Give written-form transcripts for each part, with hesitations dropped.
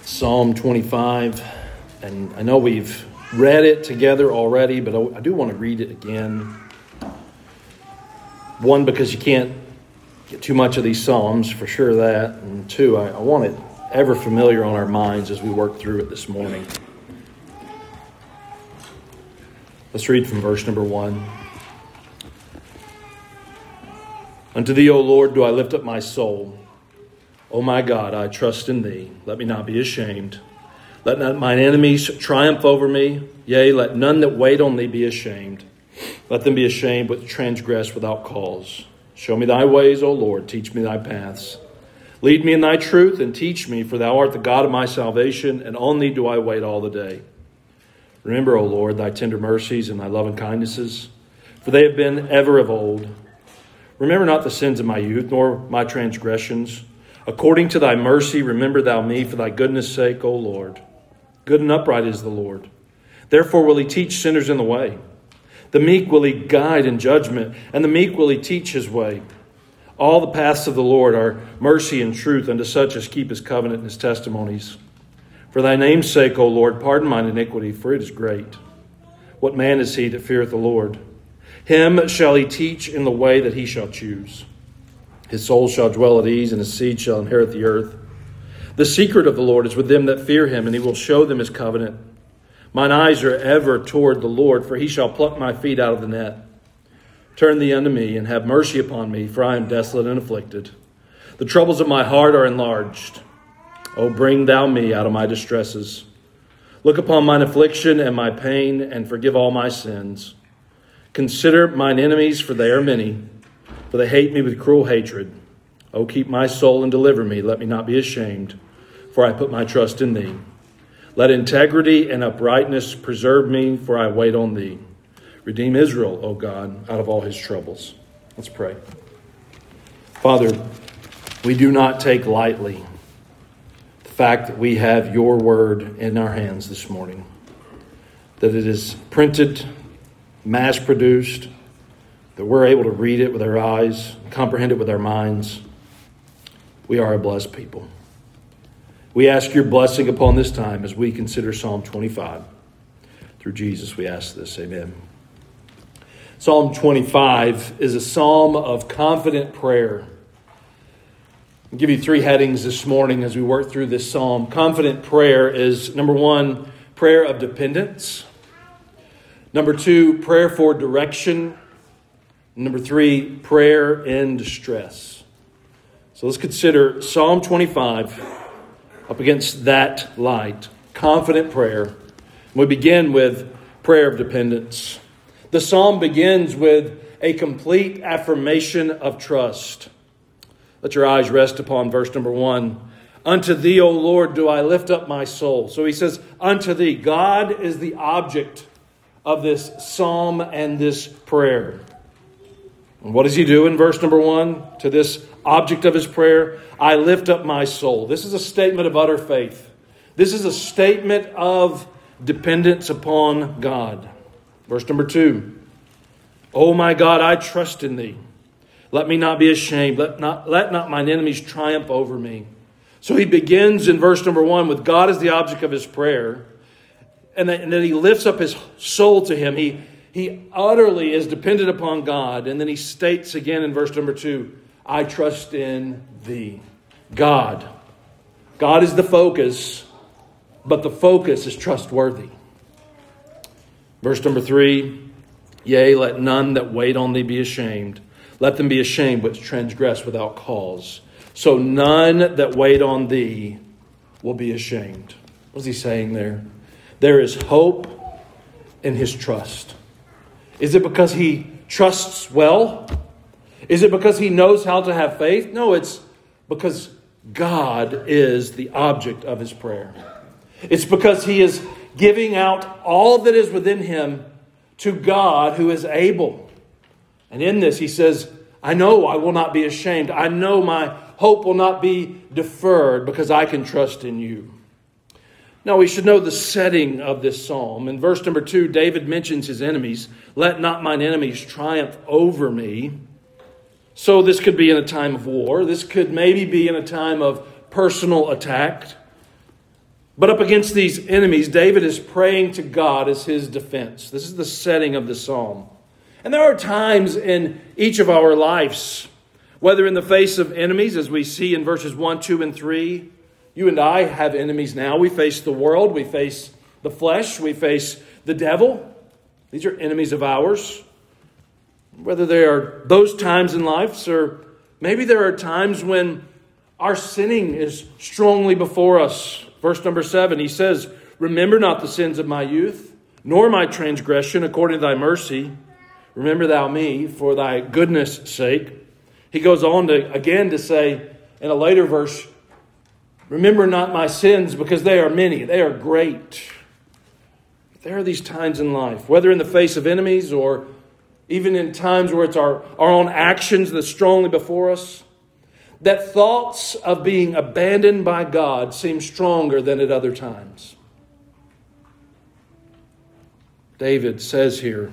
Psalm 25, and I know we've read it together already, but I do want to read it again. One, because you can't get too much of these Psalms, for sure that. And two, I want it ever familiar on our minds as we work through it this morning. Let's read from verse number 1. Unto thee, O Lord, do I lift up my soul. O my God, I trust in thee. Let me not be ashamed. Let not mine enemies triumph over me. Yea, let none that wait on thee be ashamed. Let them be ashamed which transgress without cause. Show me thy ways, O Lord. Teach me thy paths. Lead me in thy truth and teach me, for thou art the God of my salvation, and on thee do I wait all the day. Remember, O Lord, thy tender mercies and thy loving kindnesses, for they have been ever of old. Remember not the sins of my youth, nor my transgressions. According to thy mercy, remember thou me for thy goodness' sake, O Lord. Good and upright is the Lord. Therefore will he teach sinners in the way. The meek will he guide in judgment, and the meek will he teach his way. All the paths of the Lord are mercy and truth unto such as keep his covenant and his testimonies. For thy name's sake, O Lord, pardon mine iniquity, for it is great. What man is he that feareth the Lord? Him shall he teach in the way that he shall choose. His soul shall dwell at ease, and his seed shall inherit the earth. The secret of the Lord is with them that fear him, and he will show them his covenant. Mine eyes are ever toward the Lord, for he shall pluck my feet out of the net. Turn thee unto me, and have mercy upon me, for I am desolate and afflicted. The troubles of my heart are enlarged. O bring thou me out of my distresses. Look upon mine affliction and my pain, and forgive all my sins. Consider mine enemies, for they are many. For they hate me with cruel hatred. O keep my soul and deliver me. Let me not be ashamed, for I put my trust in thee. Let integrity and uprightness preserve me, for I wait on thee. Redeem Israel, O God, out of all his troubles. Let's pray. Father, we do not take lightly the fact that we have your word in our hands this morning, that it is printed, mass-produced, that we're able to read it with our eyes, comprehend it with our minds. We are a blessed people. We ask your blessing upon this time as we consider Psalm 25. Through Jesus we ask this. Amen. Psalm 25 is a psalm of confident prayer. I'll give you three headings this morning as we work through this psalm. Confident prayer is, number one, prayer of dependence. Number two, prayer for direction. Number three, prayer in distress. So let's consider Psalm 25 up against that light. Confident prayer. We begin with prayer of dependence. The psalm begins with a complete affirmation of trust. Let your eyes rest upon verse number 1. Unto thee, O Lord, do I lift up my soul. So he says, unto thee. God is the object of this psalm and this prayer. And what does he do in verse number 1 to this object of his prayer? I lift up my soul. This is a statement of utter faith. This is a statement of dependence upon God. Verse number 2. O my God, I trust in thee. Let me not be ashamed. Let not mine enemies triumph over me. So he begins in verse number 1 with God as the object of his prayer. And then he lifts up his soul to him. He utterly is dependent upon God. And then he states again in verse number 2, I trust in thee. God. God is the focus, but the focus is trustworthy. Verse number 3, yea, let none that wait on thee be ashamed. Let them be ashamed which transgress without cause. So none that wait on thee will be ashamed. What is he saying there? There is hope in his trust. Is it because he trusts well? Is it because he knows how to have faith? No, it's because God is the object of his prayer. It's because he is giving out all that is within him to God who is able. And in this he says, I know I will not be ashamed. I know my hope will not be deferred because I can trust in you. Now, we should know the setting of this psalm. In verse number 2, David mentions his enemies. Let not mine enemies triumph over me. So this could be in a time of war. This could maybe be in a time of personal attack. But up against these enemies, David is praying to God as his defense. This is the setting of the psalm. And there are times in each of our lives, whether in the face of enemies, as we see in verses 1, 2, and 3, you and I have enemies now. We face the world, we face the flesh, we face the devil. These are enemies of ours. Whether they are those times in life, or maybe there are times when our sinning is strongly before us. Verse number 7, he says, "Remember not the sins of my youth, nor my transgression according to thy mercy. Remember thou me for thy goodness' sake." He goes on to say in a later verse, "Remember not my sins because they are many, they are great." There are these times in life, whether in the face of enemies or even in times where it's our own actions that's strongly before us, that thoughts of being abandoned by God seem stronger than at other times. David says here,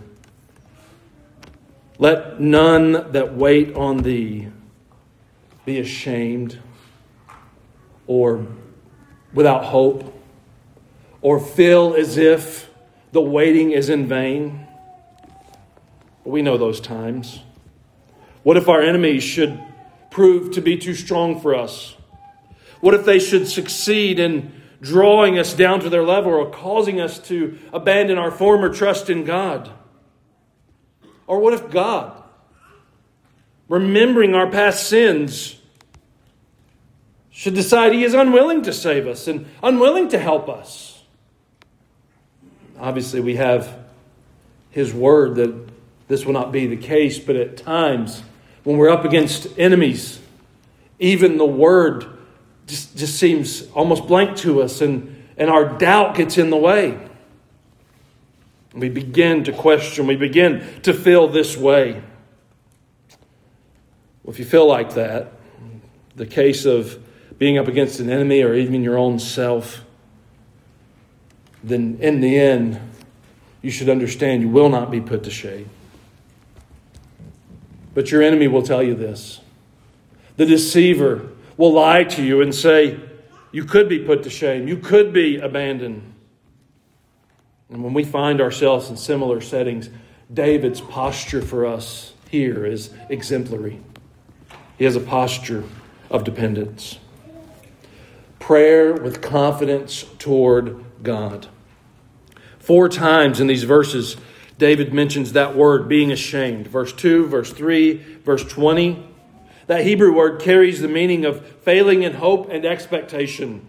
"Let none that wait on thee be ashamed or without hope, or feel as if the waiting is in vain." We know those times. What if our enemies should prove to be too strong for us? What if they should succeed in drawing us down to their level or causing us to abandon our former trust in God? Or what if God, remembering our past sins, should decide He is unwilling to save us and unwilling to help us? Obviously, we have His word that this will not be the case, but at times when we're up against enemies, even the word just seems almost blank to us, and our doubt gets in the way. We begin to question, we begin to feel this way. Well, if you feel like that, the case of being up against an enemy or even your own self, then in the end, you should understand you will not be put to shame. But your enemy will tell you this. The deceiver will lie to you and say, you could be put to shame. You could be abandoned. And when we find ourselves in similar settings, David's posture for us here is exemplary. He has a posture of dependence. Prayer with confidence toward God. 4 times in these verses, David mentions that word, being ashamed. Verse 2, verse 3, verse 20. That Hebrew word carries the meaning of failing in hope and expectation.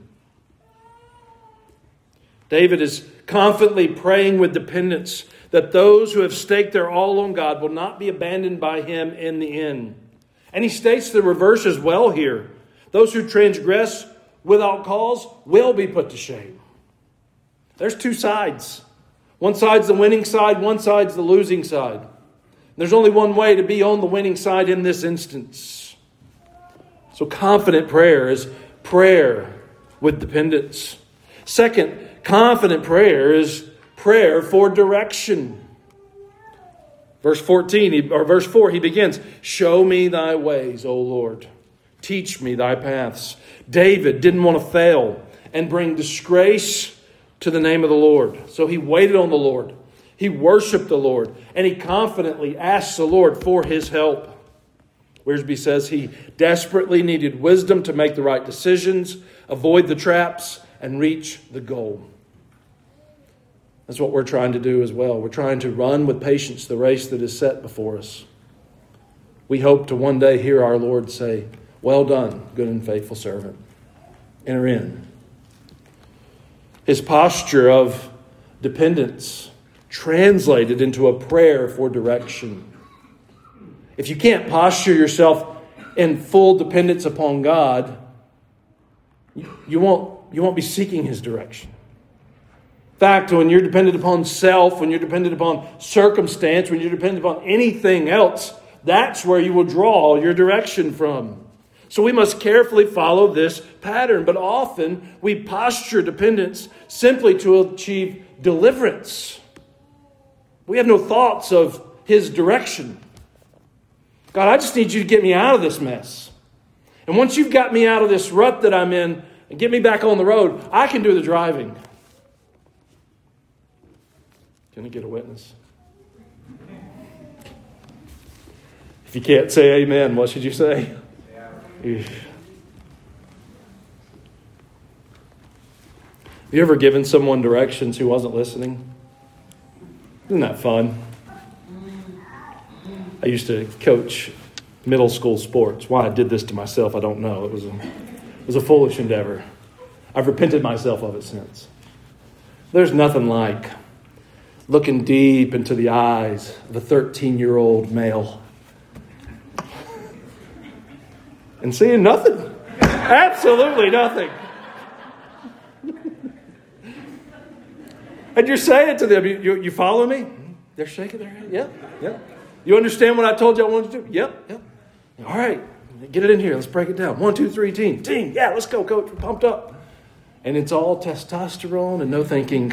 David is confidently praying with dependence that those who have staked their all on God will not be abandoned by Him in the end. And he states the reverse as well here. Those who transgress without cause will be put to shame. There's 2 sides. One side's the winning side, one side's the losing side. There's only one way to be on the winning side in this instance. So confident prayer is prayer with dependence. Second, confident prayer is prayer for direction. Verse 4, he begins, "Show me thy ways, O Lord. Teach me thy paths." David didn't want to fail and bring disgrace to the name of the Lord. So he waited on the Lord. He worshiped the Lord. And he confidently asked the Lord for His help. Wiersbe says he desperately needed wisdom to make the right decisions, avoid the traps, and reach the goal. That's what we're trying to do as well. We're trying to run with patience the race that is set before us. We hope to one day hear our Lord say, "Well done, good and faithful servant. Enter in." His posture of dependence translated into a prayer for direction. If you can't posture yourself in full dependence upon God, you won't be seeking His direction. In fact, when you're dependent upon self, when you're dependent upon circumstance, when you're dependent upon anything else, that's where you will draw your direction from. So we must carefully follow this pattern. But often we posture dependence simply to achieve deliverance. We have no thoughts of His direction. God, I just need you to get me out of this mess. And once you've got me out of this rut that I'm in, and get me back on the road. I can do the driving. Can I get a witness? If you can't say amen, what should you say? Yeah. Have you ever given someone directions who wasn't listening? Isn't that fun? I used to coach middle school sports. Why I did this to myself, I don't know. It was a foolish endeavor. I've repented myself of it since. There's nothing like looking deep into the eyes of a 13-year-old male and seeing nothing. Absolutely nothing. And you're saying to them, you follow me? They're shaking their head. Yeah. You understand what I told you I wanted to do? Yep. All right, get it in here. Let's break it down. 1, 2, 3, team. Yeah, let's go, coach. We're pumped up. And it's all testosterone and no thinking.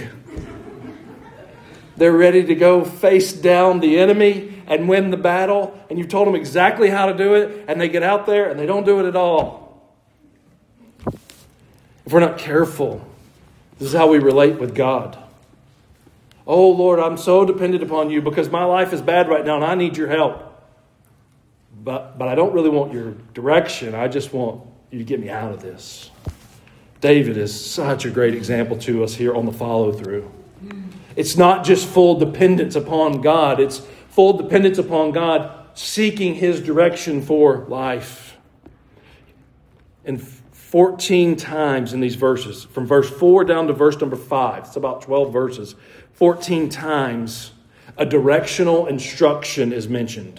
They're ready to go face down the enemy and win the battle. And you've told them exactly how to do it. And they get out there and they don't do it at all. If we're not careful, this is how we relate with God. Oh, Lord, I'm so dependent upon you because my life is bad right now and I need your help. But I don't really want your direction. I just want you to get me out of this. David is such a great example to us here on the follow-through. It's not just full dependence upon God. It's full dependence upon God seeking His direction for life. And 14 times in these verses, from verse 4 down to verse number 5, it's about 12 verses, 14 times a directional instruction is mentioned.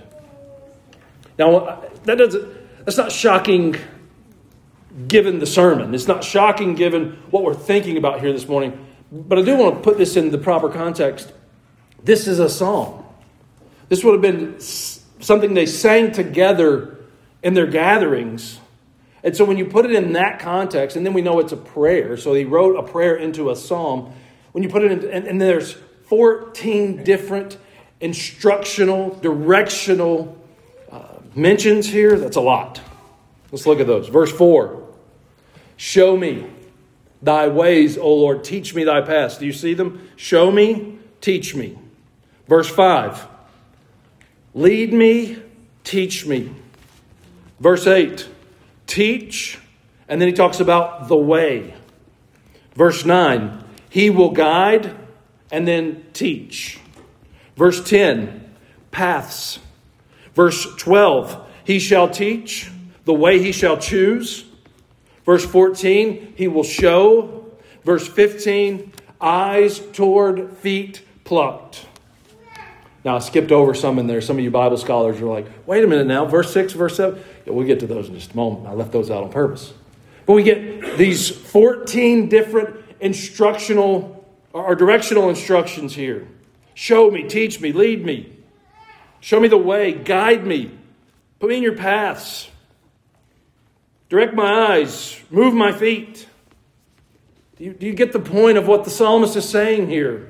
Now, that's not shocking given the sermon. It's not shocking given what we're thinking about here this morning. But I do want to put this in the proper context. This is a song. This would have been something they sang together in their gatherings. And so when you put it in that context, and then we know it's a prayer. So he wrote a prayer into a psalm. When you put it in, and there's 14 different instructional, directional mentions here. That's a lot. Let's look at those. Verse 4. Show me thy ways, O Lord. Teach me thy paths. Do you see them? Show me, teach me. Verse 5. Lead me, teach me. Verse 8. Teach. And then he talks about the way. Verse 9. He will guide and then teach. Verse 10. Paths. Verse 12, he shall teach, the way he shall choose. Verse 14, he will show. Verse 15, eyes toward, feet plucked. Now, I skipped over some in there. Some of you Bible scholars are like, wait a minute now, verse 6, verse 7. Yeah, we'll get to those in just a moment. I left those out on purpose. But we get these 14 different instructional or directional instructions here. Show me, teach me, lead me. Show me the way, guide me, put me in your paths, direct my eyes, move my feet. Do you get the point of what the psalmist is saying here?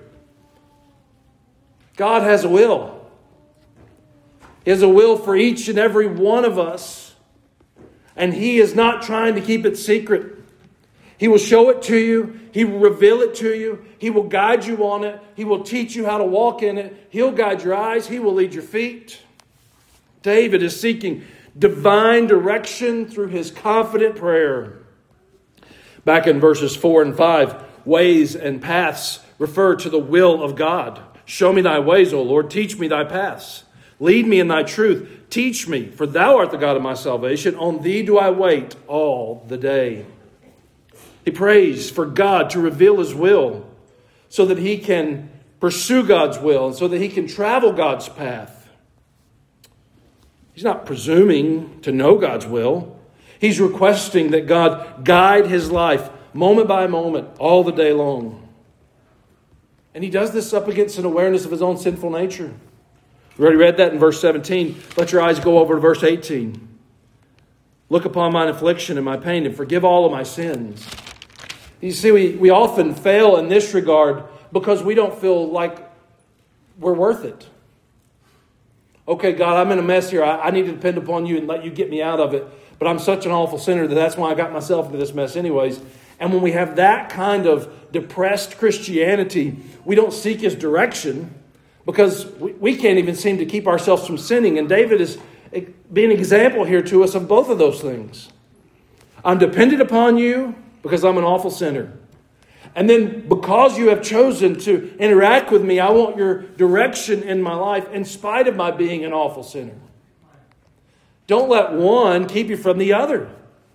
God has a will. He has a will for each and every one of us, and He is not trying to keep it secret. He will show it to you. He will reveal it to you. He will guide you on it. He will teach you how to walk in it. He'll guide your eyes. He will lead your feet. David is seeking divine direction through his confident prayer. Back in verses 4 and 5, ways and paths refer to the will of God. Show me thy ways, O Lord. Teach me thy paths. Lead me in thy truth. Teach me, for thou art the God of my salvation. On thee do I wait all the day. He prays for God to reveal His will so that he can pursue God's will and so that he can travel God's path. He's not presuming to know God's will. He's requesting that God guide his life moment by moment all the day long. And he does this up against an awareness of his own sinful nature. We already read that in verse 17. Let your eyes go over to verse 18. Look upon mine affliction and my pain and forgive all of my sins. You see, we often fail in this regard because we don't feel like we're worth it. Okay, God, I'm in a mess here. I need to depend upon you and let you get me out of it. but I'm such an awful sinner that's why I got myself into this mess anyways. And when we have that kind of depressed Christianity, we don't seek His direction because we can't even seem to keep ourselves from sinning. And David is being an example here to us of both of those things. I'm dependent upon you because I'm an awful sinner. And then because you have chosen to interact with me, I want your direction in my life in spite of my being an awful sinner. Don't let one keep you from the other.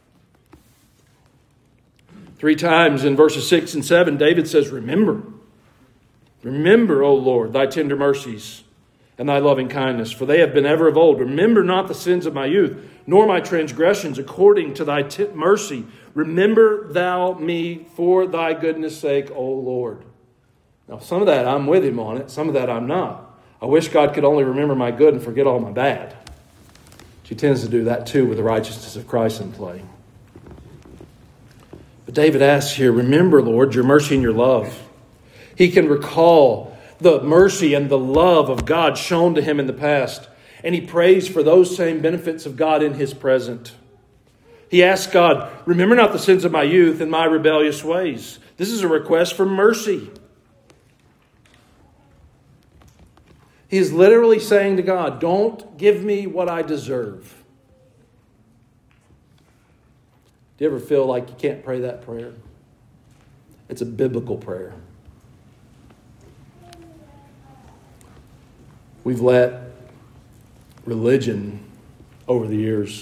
3 times in verses 6 and 7, David says, Remember, O Lord, thy tender mercies and thy loving kindness, for they have been ever of old. Remember not the sins of my youth, nor my transgressions, according to thy mercy. Remember thou me for thy goodness' sake, O Lord. Now, some of that I'm with him on it. Some of that I'm not. I wish God could only remember my good and forget all my bad. She tends to do that too with the righteousness of Christ in play. But David asks here, remember, Lord, your mercy and your love. He can recall the mercy and the love of God shown to him in the past. And he prays for those same benefits of God in his present. He asks God, remember not the sins of my youth and my rebellious ways. This is a request for mercy. He is literally saying to God, don't give me what I deserve. Do you ever feel like you can't pray that prayer? It's a biblical prayer. We've let religion over the years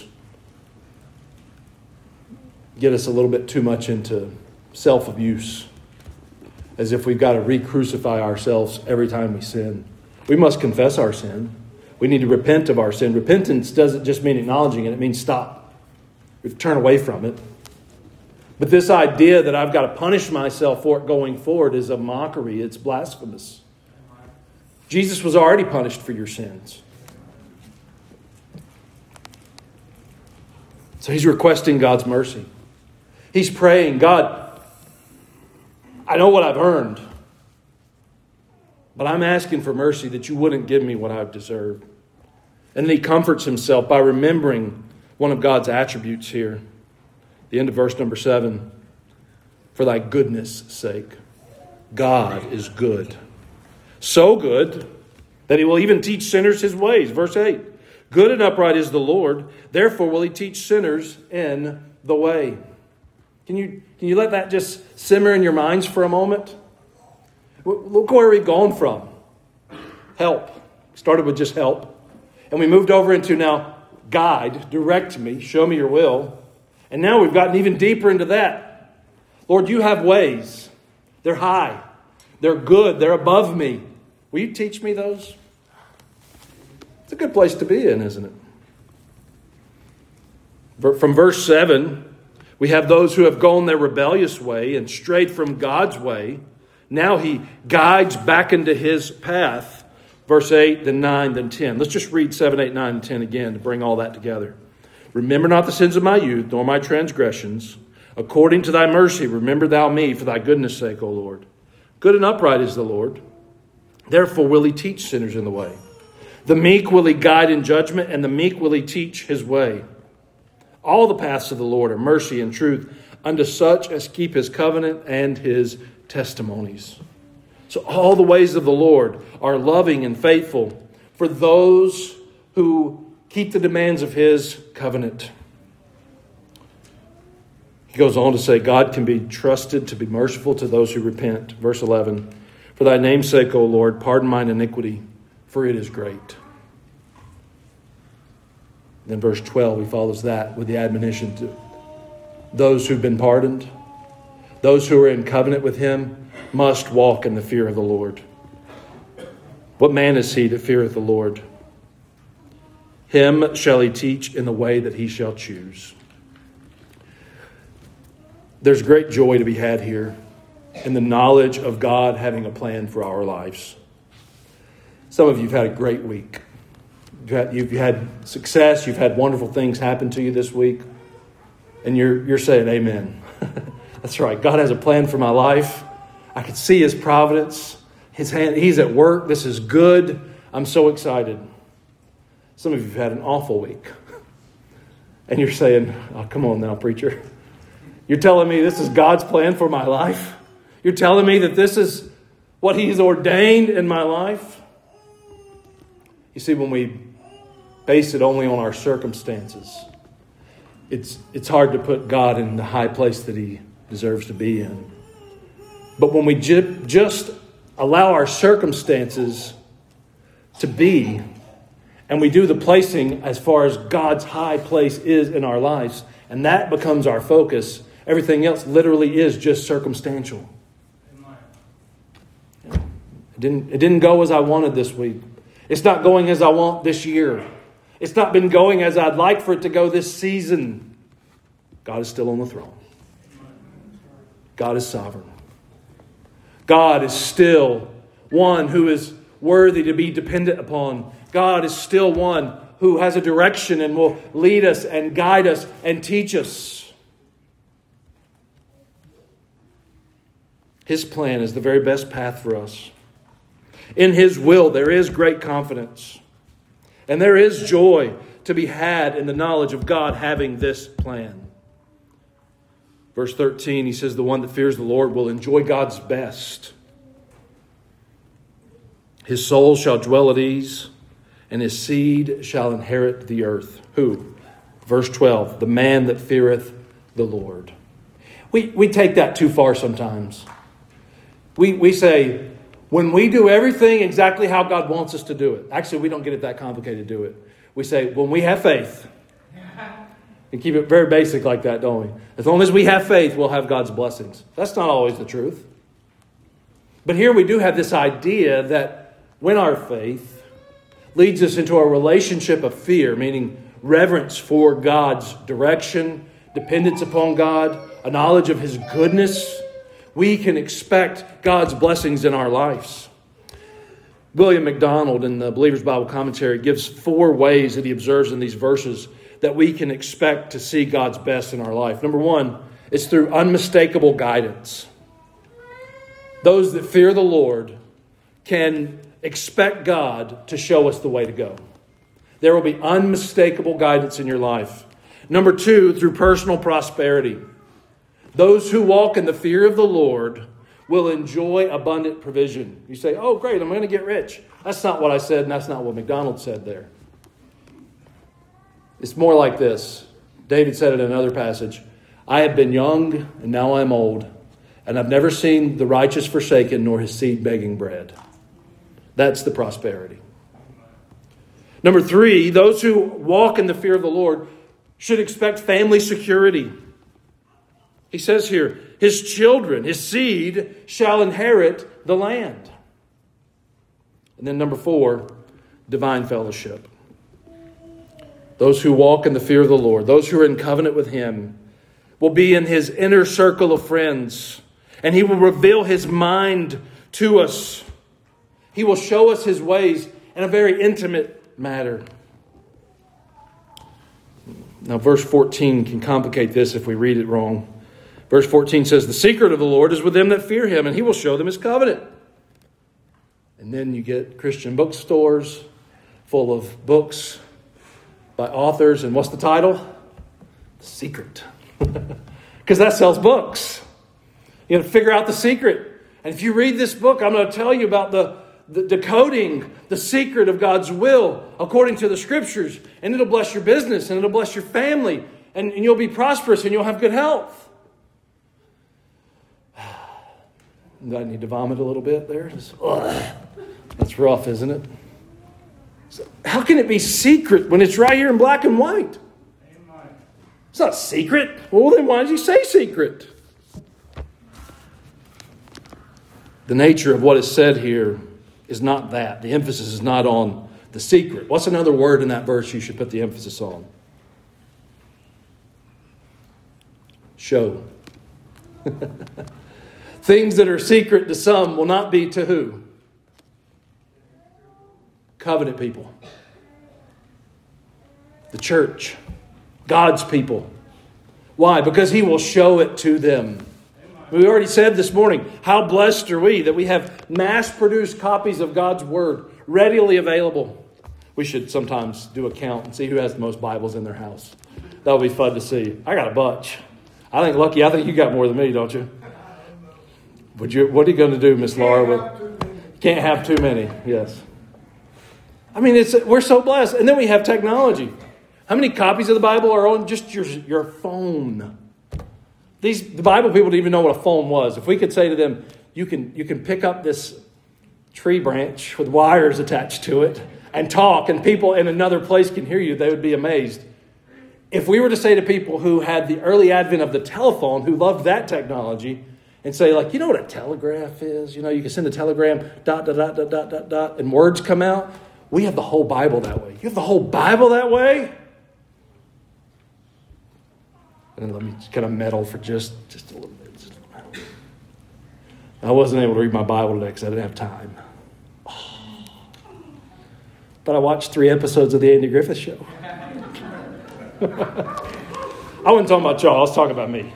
get us a little bit too much into self-abuse, as if we've got to re-crucify ourselves every time we sin. We must confess our sin. We need to repent of our sin. Repentance doesn't just mean acknowledging it. It means stop. We turn away from it. But this idea that I've got to punish myself for it going forward is a mockery. It's blasphemous. Jesus was already punished for your sins. So he's requesting God's mercy. He's praying, God, I know what I've earned, but I'm asking for mercy that you wouldn't give me what I've deserved. And then he comforts himself by remembering one of God's attributes here. The end of verse number 7. For thy goodness' sake. God is good. So good that he will even teach sinners his ways. Verse 8. Good and upright is the Lord. Therefore will he teach sinners in the way. Can you let that just simmer in your minds for a moment? Look where we've gone from. Help. Started with just help. And we moved over into now guide, direct me, show me your will. And now we've gotten even deeper into that. Lord, you have ways. They're high. They're good. They're above me. Will you teach me those? It's a good place to be in, isn't it? From verse 7, we have those who have gone their rebellious way and strayed from God's way. Now he guides back into his path. Verse 8, then 9, then 10. Let's just read 7, 8, 9, and 10 again to bring all that together. Remember not the sins of my youth, nor my transgressions. According to thy mercy, remember thou me for thy goodness' sake, O Lord. Good and upright is the Lord. Therefore will he teach sinners in the way. The meek will he guide in judgment, and the meek will he teach his way. All the paths of the Lord are mercy and truth unto such as keep his covenant and his testimonies. So all the ways of the Lord are loving and faithful for those who keep the demands of his covenant. He goes on to say, God can be trusted to be merciful to those who repent. Verse 11, for thy name's sake, O Lord, pardon mine iniquity, for it is great. Then verse 12, he follows that with the admonition to those who've been pardoned, those who are in covenant with him, must walk in the fear of the Lord. What man is he that feareth the Lord? Him shall he teach in the way that he shall choose. There's great joy to be had here in the knowledge of God having a plan for our lives. Some of you have had a great week. You've had success. You've had wonderful things happen to you this week. And you're saying amen. That's right. God has a plan for my life. I can see his providence. His hand. He's at work. This is good. I'm so excited. Some of you have had an awful week. And you're saying, oh, come on now, preacher. You're telling me this is God's plan for my life? You're telling me that this is what He's ordained in my life? You see, when we base it only on our circumstances, it's hard to put God in the high place that He deserves to be in. But when we just allow our circumstances to be, and we do the placing as far as God's high place is in our lives, and that becomes our focus, everything else literally is just circumstantial. It didn't go as I wanted this week. It's not going as I want this year. It's not been going as I'd like for it to go this season. God is still on the throne. God is sovereign. God is still one who is worthy to be dependent upon. God is still one who has a direction and will lead us and guide us and teach us. His plan is the very best path for us. In His will, there is great confidence. And there is joy to be had in the knowledge of God having this plan. Verse 13, he says, the one that fears the Lord will enjoy God's best. His soul shall dwell at ease, and his seed shall inherit the earth. Who? Verse 12, the man that feareth the Lord. We take that too far sometimes. We say, when we do everything exactly how God wants us to do it. Actually, we don't get it that complicated to do it. We say, when we have faith. And keep it very basic like that, don't we? As long as we have faith, we'll have God's blessings. That's not always the truth. But here we do have this idea that when our faith leads us into a relationship of fear, meaning reverence for God's direction, dependence upon God, a knowledge of His goodness, we can expect God's blessings in our lives. William MacDonald in the Believer's Bible Commentary gives 4 ways that he observes in these verses that we can expect to see God's best in our life. Number 1, it's through unmistakable guidance. Those that fear the Lord can expect God to show us the way to go. There will be unmistakable guidance in your life. Number 2, through personal prosperity. Those who walk in the fear of the Lord will enjoy abundant provision. You say, oh, great, I'm going to get rich. That's not what I said, and that's not what MacDonald said there. It's more like this. David said it in another passage. I have been young, and now I am old, and I've never seen the righteous forsaken, nor his seed begging bread. That's the prosperity. Number 3, those who walk in the fear of the Lord should expect family security. He says here, his children, his seed, shall inherit the land. And then number 4, divine fellowship. Those who walk in the fear of the Lord, those who are in covenant with Him, will be in His inner circle of friends. And He will reveal His mind to us. He will show us His ways in a very intimate manner. Now, verse 14 can complicate this if we read it wrong. Verse 14 says, the secret of the Lord is with them that fear Him, and He will show them His covenant. And then you get Christian bookstores full of books by authors. And what's the title? The Secret. Because that sells books. You got to figure out the secret. And if you read this book, I'm going to tell you about the decoding the secret of God's will according to the Scriptures. And it'll bless your business, and it'll bless your family. And you'll be prosperous, and you'll have good health. Do I need to vomit a little bit there? That's rough, isn't it? So how can it be secret when it's right here in black and white? It's not secret. Well, then why does He say secret? The nature of what is said here is not that. The emphasis is not on the secret. What's another word in that verse you should put the emphasis on? Show. Things that are secret to some will not be to who? Covenant people. The church. God's people. Why? Because He will show it to them. We already said this morning, how blessed are we that we have mass-produced copies of God's Word readily available. We should sometimes do a count and see who has the most Bibles in their house. That'll be fun to see. I got a bunch. I think you got more than me, don't you? What are you going to do, Miss Laura? Can't have too many. Yes. I mean, we're so blessed. And then we have technology. How many copies of the Bible are on just your phone? The Bible people didn't even know what a phone was. If we could say to them, you can pick up this tree branch with wires attached to it and talk, and people in another place can hear you, they would be amazed. If we were to say to people who had the early advent of the telephone, who loved that technology, and say, like, you know what a telegraph is? You can send a telegram, ... and words come out. We have the whole Bible that way. You have the whole Bible that way? And let me kind of meddle for just a little bit. I wasn't able to read my Bible today because I didn't have time. But I watched 3 episodes of the Andy Griffith Show. I wasn't talking about y'all. I was talking about me.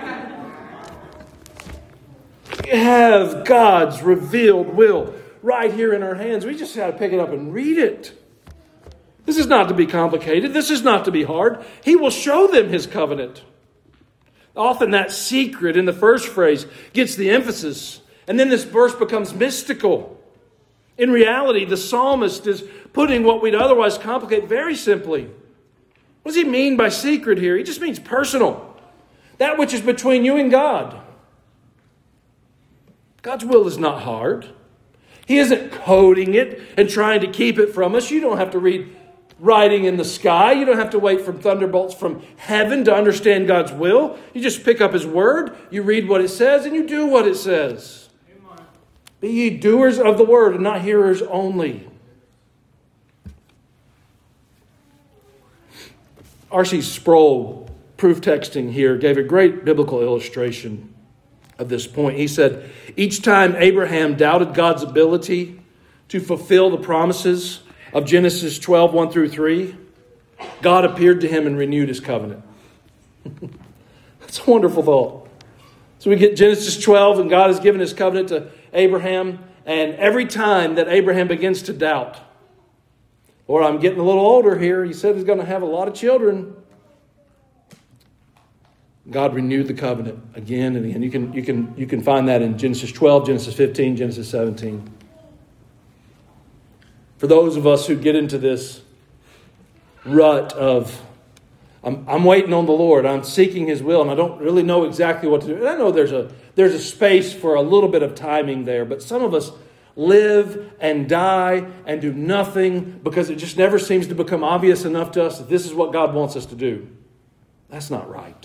We have God's revealed will right here in our hands. We just got to pick it up and read it. This is not to be complicated. This is not to be hard. He will show them his covenant. Often that secret in the first phrase gets the emphasis, and then this verse becomes mystical. In reality, the psalmist is putting what we'd otherwise complicate very simply. What does he mean by secret here? He just means personal. That which is between you and God. God's will is not hard. He isn't coding it and trying to keep it from us. You don't have to read writing in the sky. You don't have to wait for thunderbolts from heaven to understand God's will. You just pick up his word, you read what it says, and you do what it says. Amen. Be ye doers of the word and not hearers only. R.C. Sproul, proof texting here, gave a great biblical illustration of this point. He said, each time Abraham doubted God's ability to fulfill the promises of Genesis 12, 1 through 3, God appeared to him and renewed his covenant. That's a wonderful thought. So we get Genesis 12, and God has given his covenant to Abraham. And every time that Abraham begins to doubt, Lord, I'm getting a little older here. He said he's going to have a lot of children. God renewed the covenant again and again. You can find that in Genesis 12, Genesis 15, Genesis 17. For those of us who get into this rut of, I'm waiting on the Lord, I'm seeking his will, and I don't really know exactly what to do. And I know there's a space for a little bit of timing there, but some of us live and die and do nothing because it just never seems to become obvious enough to us that this is what God wants us to do. That's not right.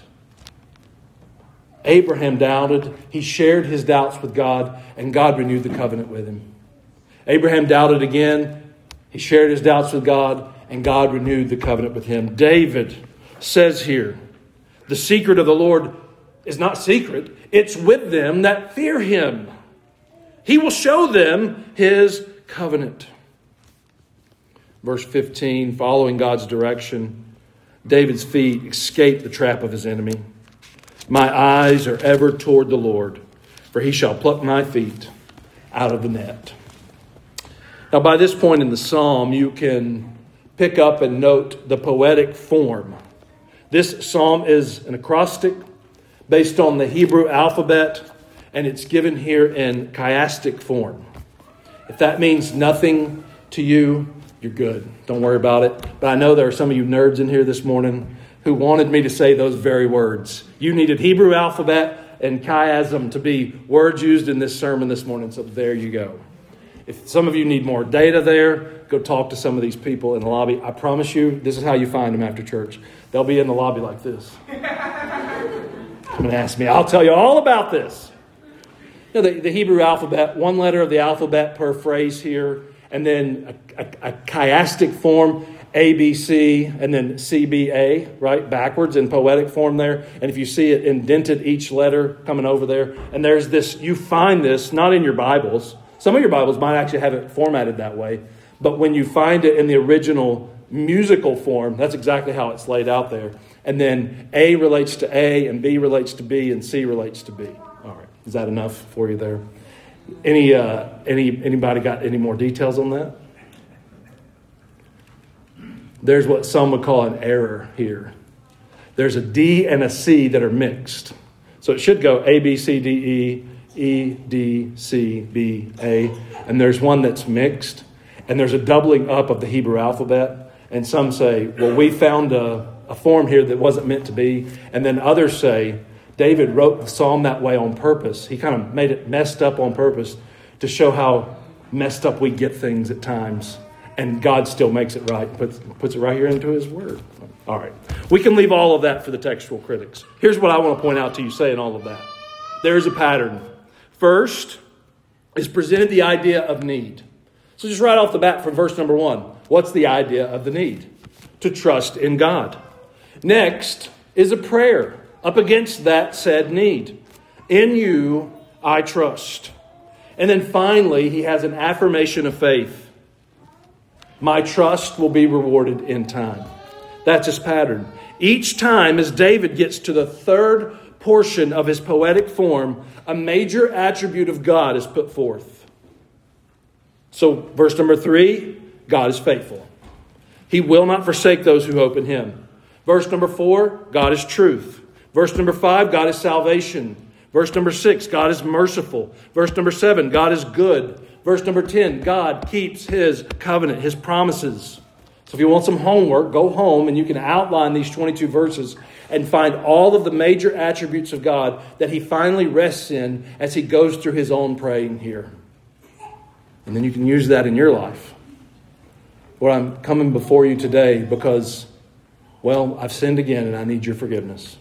Abraham doubted. He shared his doubts with God, and God renewed the covenant with him. Abraham doubted again. He shared his doubts with God, and God renewed the covenant with him. David says here, the secret of the Lord is not secret. It's with them that fear him. He will show them his covenant. Verse 15, following God's direction, David's feet escape the trap of his enemy. My eyes are ever toward the Lord, for he shall pluck my feet out of the net. Now, by this point in the psalm, you can pick up and note the poetic form. This psalm is an acrostic based on the Hebrew alphabet, and it's given here in chiastic form. If that means nothing to you, you're good. Don't worry about it. But I know there are some of you nerds in here this morning who wanted me to say those very words. You needed Hebrew alphabet and chiasm to be words used in this sermon this morning, so there you go. If some of you need more data there, go talk to some of these people in the lobby. I promise you, this is how you find them after church. They'll be in the lobby like this. Come and ask me. I'll tell you all about this. You know, the Hebrew alphabet, one letter of the alphabet per phrase here, and then a chiastic form, ABC, and then CBA, right? Backwards in poetic form there. And if you see it indented, each letter coming over there. And there's this, you find this not in your Bibles. Some of your Bibles might actually have it formatted that way. But when you find it in the original musical form, that's exactly how it's laid out there. And then A relates to A, and B relates to B, and C relates to B. All right. Is that enough for you there? Anybody got any more details on that? There's what some would call an error here. There's a D and a C that are mixed. So it should go A, B, C, D, E, E, D, C, B, A. And there's one that's mixed. And there's a doubling up of the Hebrew alphabet. And some say, well, we found a form here that wasn't meant to be. And then others say, David wrote the psalm that way on purpose. He kind of made it messed up on purpose to show how messed up we get things at times. And God still makes it right, puts it right here into his word. All right. We can leave all of that for the textual critics. Here's what I want to point out to you saying all of that. There is a pattern. First is presented the idea of need. So just right off the bat from verse number 1, what's the idea of the need? To trust in God. Next is a prayer up against that said need. In you I trust. And then finally, he has an affirmation of faith. My trust will be rewarded in time. That's his pattern. Each time as David gets to the third portion of his poetic form, a major attribute of God is put forth. So verse number 3, God is faithful. He will not forsake those who hope in him. Verse number 4, God is truth. Verse number 5, God is salvation. Verse number 6, God is merciful. Verse number 7, God is good. Verse number 10, God keeps his covenant, his promises. So if you want some homework, go home and you can outline these 22 verses and find all of the major attributes of God that he finally rests in as he goes through his own praying here. And then you can use that in your life. Lord, I'm coming before you today because, well, I've sinned again and I need your forgiveness.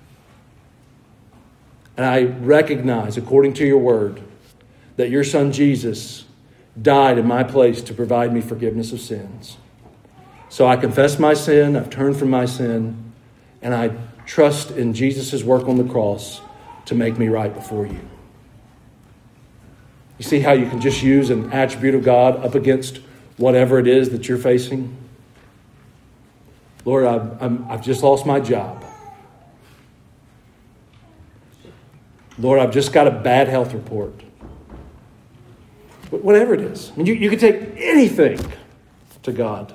And I recognize, according to your word, that your son Jesus died in my place to provide me forgiveness of sins. So I confess my sin, I've turned from my sin, and I trust in Jesus' work on the cross to make me right before you. You see how you can just use an attribute of God up against whatever it is that you're facing? Lord, I've just lost my job. Lord, I've just got a bad health report. But whatever it is. I mean, you can take anything to God.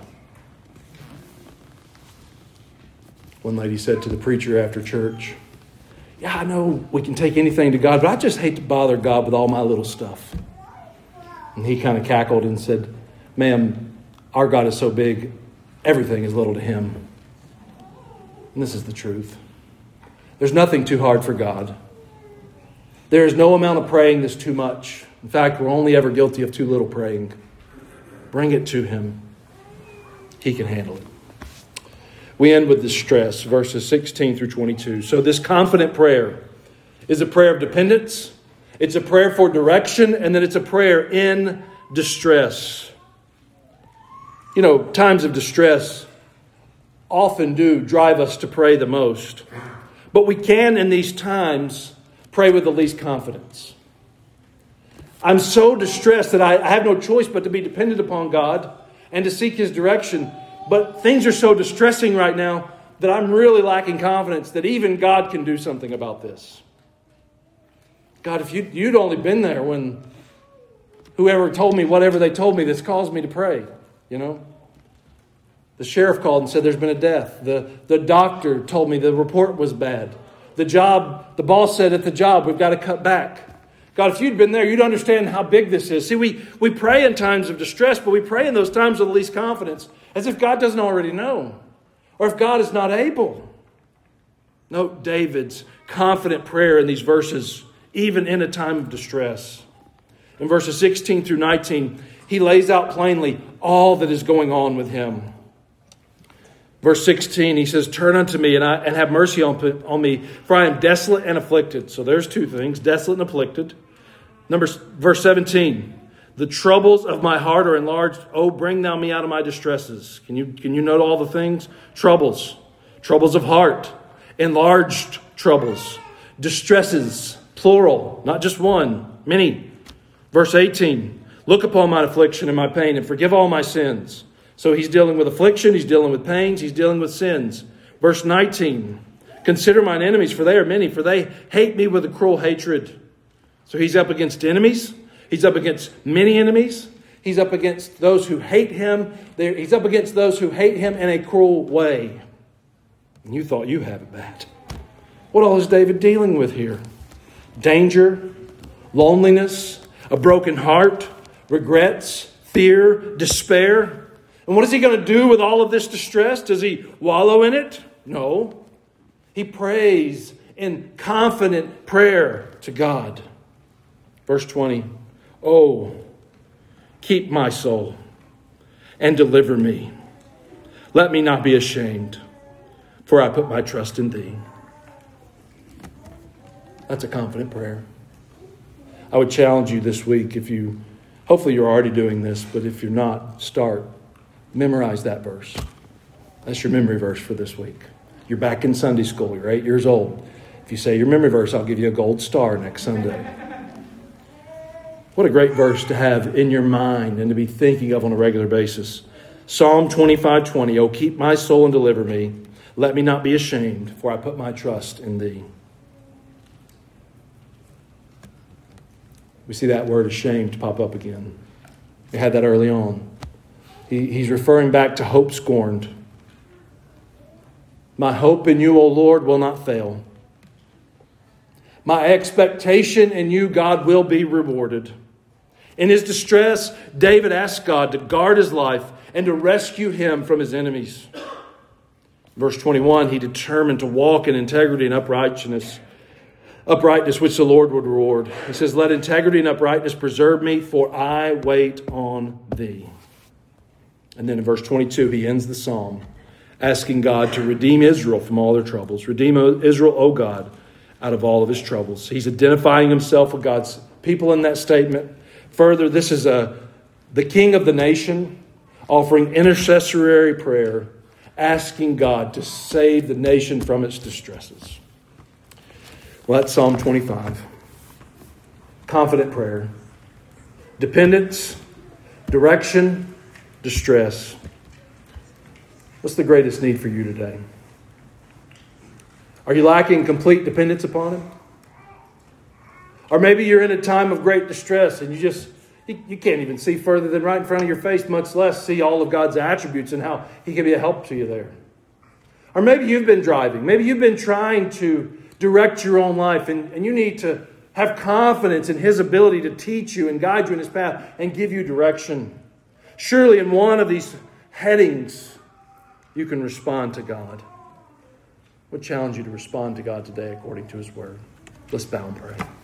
One lady said to the preacher after church, yeah, I know we can take anything to God, but I just hate to bother God with all my little stuff. And he kind of cackled and said, ma'am, our God is so big, everything is little to him. And this is the truth. There's nothing too hard for God. There is no amount of praying that's too much. In fact, we're only ever guilty of too little praying. Bring it to him. He can handle it. We end with distress, verses 16 through 22. So this confident prayer is a prayer of dependence. It's a prayer for direction, and then it's a prayer in distress. You know, times of distress often do drive us to pray the most. But we can, in these times, pray with the least confidence. I'm so distressed that I have no choice but to be dependent upon God and to seek his direction. But things are so distressing right now that I'm really lacking confidence that even God can do something about this. God, if you'd only been there when whoever told me whatever they told me that's caused me to pray, you know. The sheriff called and said there's been a death. The doctor told me the report was bad. The boss said at the job, we've got to cut back. God, if you'd been there, you'd understand how big this is. See, we pray in times of distress, but we pray in those times of the least confidence, as if God doesn't already know, or if God is not able. Note David's confident prayer in these verses, even in a time of distress. In verses 16 through 19, he lays out plainly all that is going on with him. Verse 16, he says, turn unto me and have mercy on me, for I am desolate and afflicted. So there's two things, desolate and afflicted. Verse 17, the troubles of my heart are enlarged. Oh, bring thou me out of my distresses. Can you note all the things? Troubles of heart, enlarged troubles, distresses, plural, not just one, many. Verse 18, look upon my affliction and my pain and forgive all my sins. So he's dealing with affliction, he's dealing with pains, he's dealing with sins. Verse 19, consider mine enemies, for they are many, for they hate me with a cruel hatred. So he's up against enemies. He's up against many enemies. He's up against those who hate him. He's up against those who hate him in a cruel way. And you thought you had it bad. What all is David dealing with here? Danger, loneliness, a broken heart, regrets, fear, despair. And what is he going to do with all of this distress? Does he wallow in it? No. He prays in confident prayer to God. Verse 20. Oh, keep my soul and deliver me. Let me not be ashamed, for I put my trust in thee. That's a confident prayer. I would challenge you this week, hopefully you're already doing this, but if you're not, memorize that verse. That's your memory verse for this week. You're back in Sunday school. You're 8 years old. If you say your memory verse, I'll give you a gold star next Sunday. What a great verse to have in your mind and to be thinking of on a regular basis. Psalm 25:20. Oh, keep my soul and deliver me. Let me not be ashamed, for I put my trust in thee. We see that word ashamed pop up again. We had that early on. He's referring back to hope scorned. My hope in you, O Lord, will not fail. My expectation in you, God, will be rewarded. In his distress, David asked God to guard his life and to rescue him from his enemies. Verse 21, he determined to walk in integrity and uprightness which the Lord would reward. He says, let integrity and uprightness preserve me, for I wait on thee. And then in verse 22, he ends the psalm asking God to redeem Israel from all their troubles. Redeem Israel, O God, out of all of his troubles. He's identifying himself with God's people in that statement. Further, this is the king of the nation offering intercessory prayer, asking God to save the nation from its distresses. Well, that's Psalm 25. Confident prayer. Dependence, direction, distress. What's the greatest need for you today? Are you lacking complete dependence upon him? Or maybe you're in a time of great distress and you can't even see further than right in front of your face, much less see all of God's attributes and how he can be a help to you there. Or maybe you've been driving. Maybe you've been trying to direct your own life and you need to have confidence in his ability to teach you and guide you in his path and give you direction. Surely in one of these headings, you can respond to God. I would challenge you to respond to God today according to his word. Let's bow and pray.